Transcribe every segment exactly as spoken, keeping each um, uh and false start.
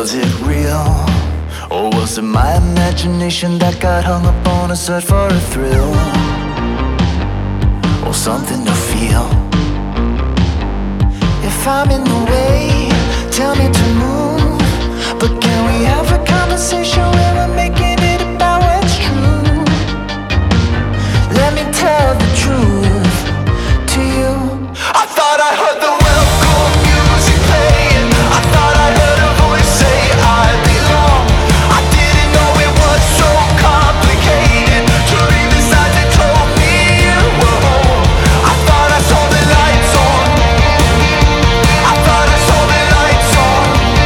Was it real? Or was it my imagination that got hung up on a search for a thrill? Or something to feel? If I'm in the way, tell me to move. But can we have a conversation where we're making it about what's true? Let me tell the truth to you. I thought I heard the welcome music playing. I thought I heard a voice say I belong. I didn't know it was so complicated to read the signs that told me you were home. I thought I saw the lights on. I thought I saw the lights on.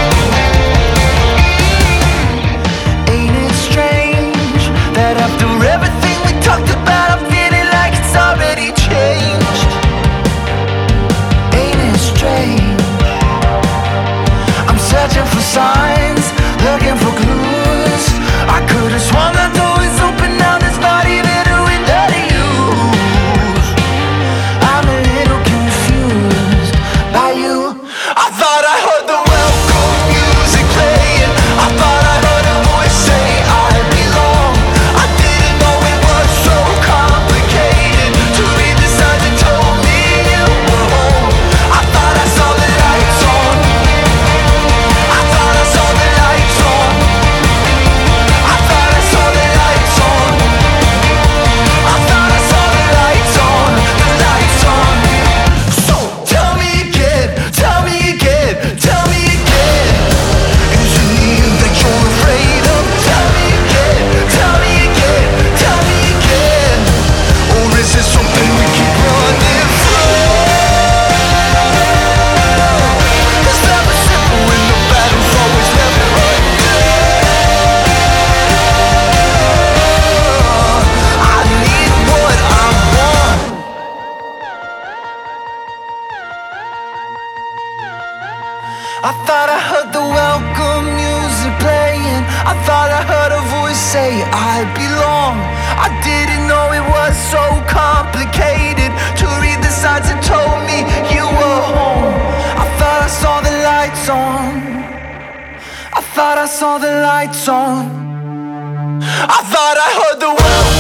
Ain't it strange that after everything we talked about, I'm feeling like it's already changed? Ain't it strange? I'm searching for signs, looking for clues. I could've sworn that door is open now, there's not even a window to use. I'm a little confused by you. I thought I heard the welcome music playing. I thought I heard a voice say I belong. I didn't know it was so complicated to read the signs that told me you were home. I thought I saw the lights on. I thought I saw the lights on. I thought I saw the lights on. I thought I saw the lights on. The lights on. So tell me again, tell me again, tell me again. Is it me that you're afraid of? Tell me again, tell me again, tell me again. Or is it something we keep running from? It's never simple when the battle's always never undone. I need what I want. I thought I heard the welcome music playing. I thought I heard a voice say I belong. I didn't know it was so complicated to read the signs that told me you were home. I thought I saw the lights on. I thought I saw the lights on. I thought I heard the welcome